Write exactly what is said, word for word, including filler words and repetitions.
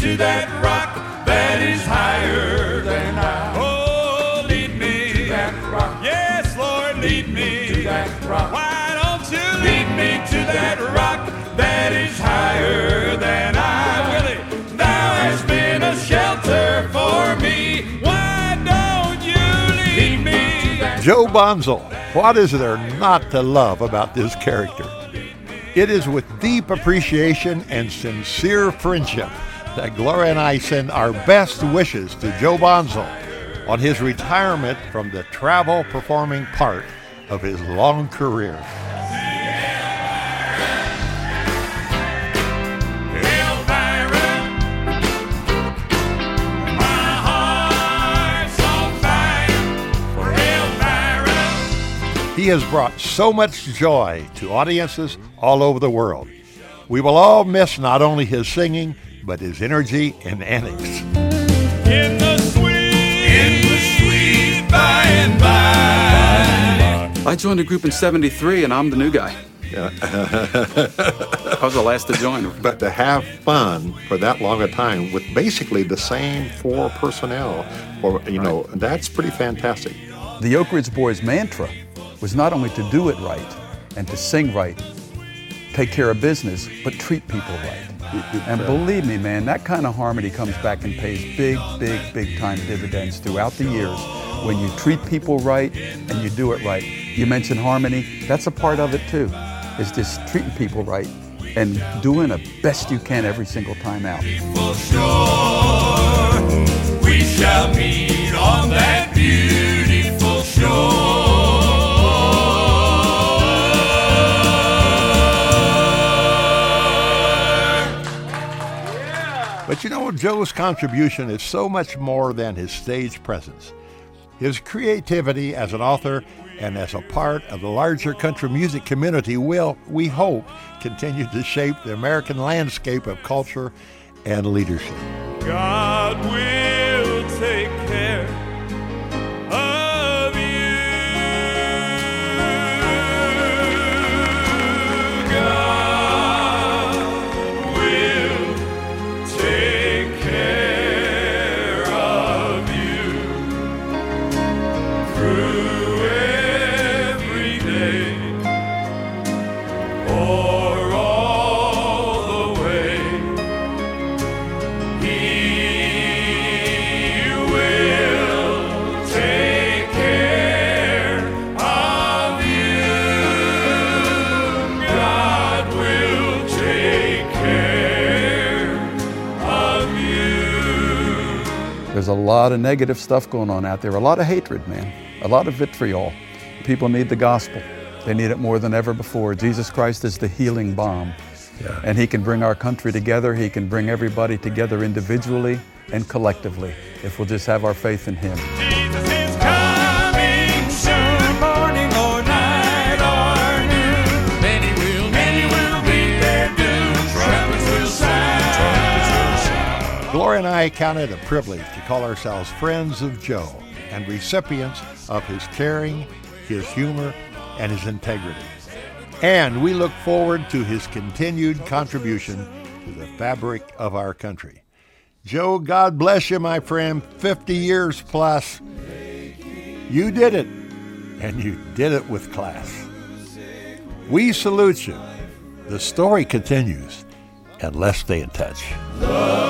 to that rock that is higher than I. Oh, lead me to that rock. Yes, Lord, lead me to that rock. Why don't you lead me to that rock that is higher than I? Willie, thou hast been a shelter for me. Why don't you lead me? Joe Bonzo. What is there not to love about this character? It is with deep appreciation and sincere friendship that Gloria and I send our best wishes to Joe Bonzo on his retirement from the travel performing part of his long career. He has brought so much joy to audiences all over the world. We will all miss not only his singing, but his energy and antics. In the sweet, in the sweet by and by. I joined the group in seventy-three, and I'm the new guy. Yeah. I was the last to join. But to have fun for that long a time with basically the same four personnel, or you know, right. That's pretty fantastic. The Oak Ridge Boys' mantra was not only to do it right and to sing right, take care of business, but treat people right. And believe me, man, that kind of harmony comes back and pays big, big, big time dividends throughout the years when you treat people right and you do it right. You mentioned harmony, that's a part of it too, is just treating people right and doing the best you can every single time out. For sure, we shall meet on that beautiful shore. But you know, Joe's contribution is so much more than his stage presence. His creativity as an author and as a part of the larger country music community will, we hope, continue to shape the American landscape of culture and leadership. God will take care of you. God will take care of you through every day or all the way. He will take care of you. God will take care of you. There's a lot of negative stuff going on out there, a lot of hatred, man, a lot of vitriol. People need the gospel. They need it more than ever before. Jesus Christ is the healing balm. Yeah. And he can bring our country together. He can bring everybody together individually and collectively if we'll just have our faith in him. Jesus is coming soon, morning or night or noon. Many will, many will meet their doom. Trumpets will sound, trumpets will sound. Gloria and I count it a privilege to call ourselves friends of Joe and recipients of his caring, his humor, and his integrity. And we look forward to his continued contribution to the fabric of our country. Joe, God bless you, my friend. fifty years plus. You did it, and you did it with class. We salute you. The story continues, and let's stay in touch.